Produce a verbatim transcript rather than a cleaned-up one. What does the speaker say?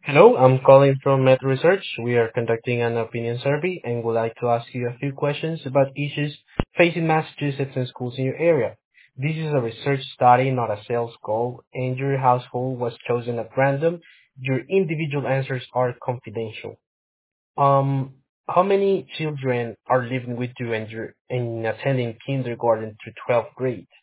Hello, I'm calling from Met Research. We are conducting an opinion survey and would like to ask you a few questions about issues facing Massachusetts and schools in your area. This is a research study, not a sales call, and your household was chosen at random. Your individual answers are confidential. Um, how many children are living with you and you're and attending kindergarten to twelfth grade?